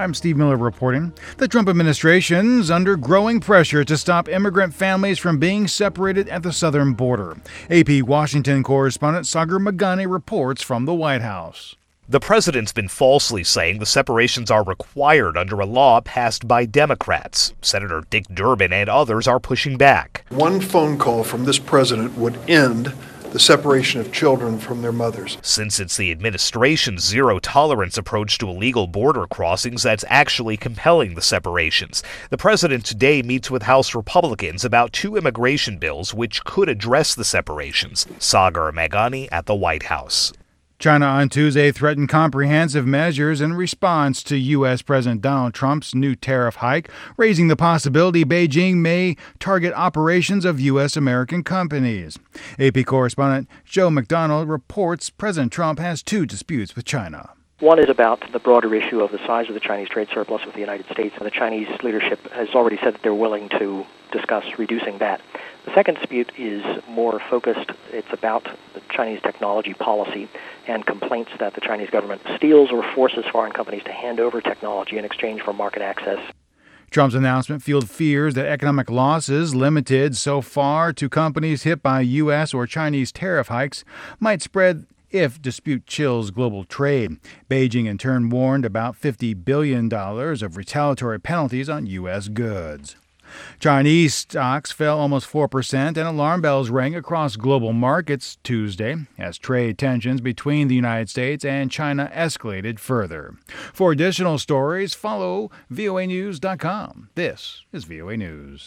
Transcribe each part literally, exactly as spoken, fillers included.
I'm Steve Miller reporting. The Trump administration's under growing pressure to stop immigrant families from being separated at the southern border. A P Washington correspondent Sagar Meghani reports from the White House. The president's been falsely saying the separations are required under a law passed by Democrats. Senator Dick Durbin and others are pushing back. One phone call from this president would end the separation of children from their mothers. Since it's the administration's zero-tolerance approach to illegal border crossings that's actually compelling the separations. The president today meets with House Republicans about two immigration bills which could address the separations. Sagar Meghani at the White House. China on Tuesday threatened comprehensive measures in response to U S. President Donald Trump's new tariff hike, raising the possibility Beijing may target operations of U S. American companies. A P correspondent Joe McDonald reports President Trump has two disputes with China. One is about the broader issue of the size of the Chinese trade surplus with the United States, and the Chinese leadership has already said that they're willing to discuss reducing that. The second dispute is more focused. It's about the Chinese technology policy and complaints that the Chinese government steals or forces foreign companies to hand over technology in exchange for market access. Trump's announcement fueled fears that economic losses limited so far to companies hit by U S or Chinese tariff hikes might spread if dispute chills global trade. Beijing in turn warned about fifty billion dollars of retaliatory penalties on U S goods. Chinese stocks fell almost four percent and alarm bells rang across global markets Tuesday as trade tensions between the United States and China escalated further. For additional stories, follow V O A news dot com. This is V O A News.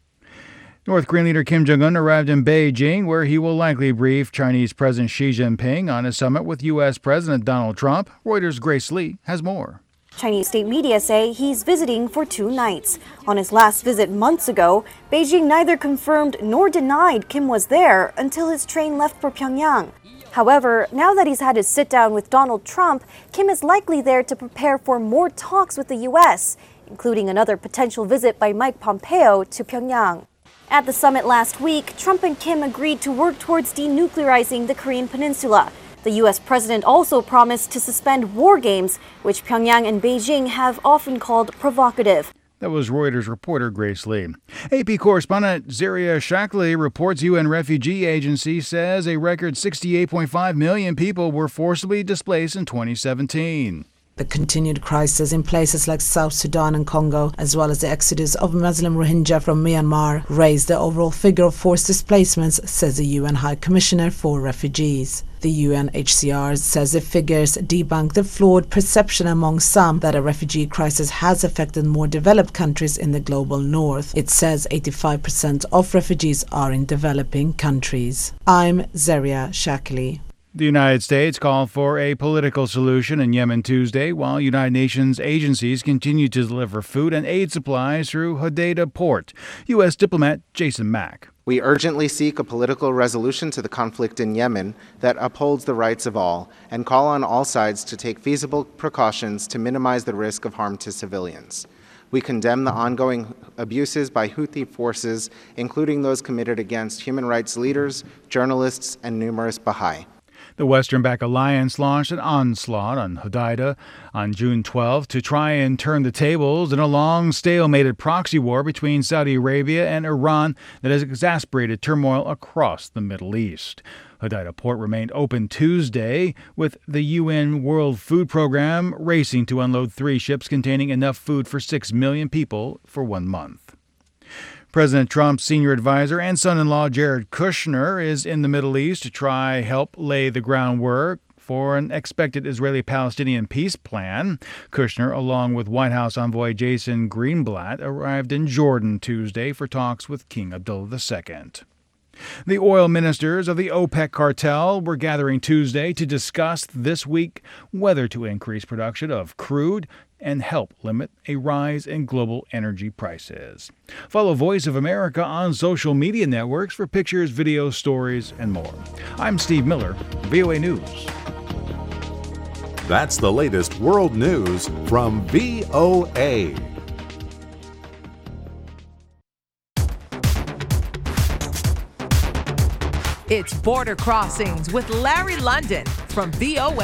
North Korean leader Kim Jong-un arrived in Beijing, where he will likely brief Chinese President Xi Jinping on a summit with U S. President Donald Trump. Reuters' Grace Lee has more. Chinese state media say he's visiting for two nights. On his last visit months ago, Beijing neither confirmed nor denied Kim was there until his train left for Pyongyang. However, now that he's had his sit-down with Donald Trump, Kim is likely there to prepare for more talks with the U S, including another potential visit by Mike Pompeo to Pyongyang. At the summit last week, Trump and Kim agreed to work towards denuclearizing the Korean peninsula. The U S president also promised to suspend war games, which Pyongyang and Beijing have often called provocative. That was Reuters reporter Grace Lee. A P correspondent Zaria Shackley reports U N Refugee Agency says a record sixty-eight point five million people were forcibly displaced in twenty seventeen. The continued crisis in places like South Sudan and Congo, as well as the exodus of Muslim Rohingya from Myanmar, raised the overall figure of forced displacements, says the U N High Commissioner for Refugees. The U N H C R says the figures debunk the flawed perception among some that a refugee crisis has affected more developed countries in the global north. It says eighty-five percent of refugees are in developing countries. I'm Zaria Shackley. The United States called for a political solution in Yemen Tuesday, while United Nations agencies continue to deliver food and aid supplies through Hodeidah port. U S diplomat Jason Mack. We urgently seek a political resolution to the conflict in Yemen that upholds the rights of all and call on all sides to take feasible precautions to minimize the risk of harm to civilians. We condemn the ongoing abuses by Houthi forces, including those committed against human rights leaders, journalists, and numerous Baha'i. The Western-backed alliance launched an onslaught on Hodeidah on June twelfth to try and turn the tables in a long, stalemated proxy war between Saudi Arabia and Iran that has exacerbated turmoil across the Middle East. Hodeidah port remained open Tuesday, with the U N World Food Program racing to unload three ships containing enough food for six million people for one month. President Trump's senior advisor and son-in-law Jared Kushner is in the Middle East to try help lay the groundwork for an expected Israeli-Palestinian peace plan. Kushner, along with White House envoy Jason Greenblatt, arrived in Jordan Tuesday for talks with King Abdullah the Second. The oil ministers of the OPEC cartel were gathering Tuesday to discuss this week whether to increase production of crude and help limit a rise in global energy prices. Follow Voice of America on social media networks for pictures, videos, stories, and more. I'm Steve Miller, V O A News. That's the latest world news from V O A. It's Border Crossings with Larry London from V O A.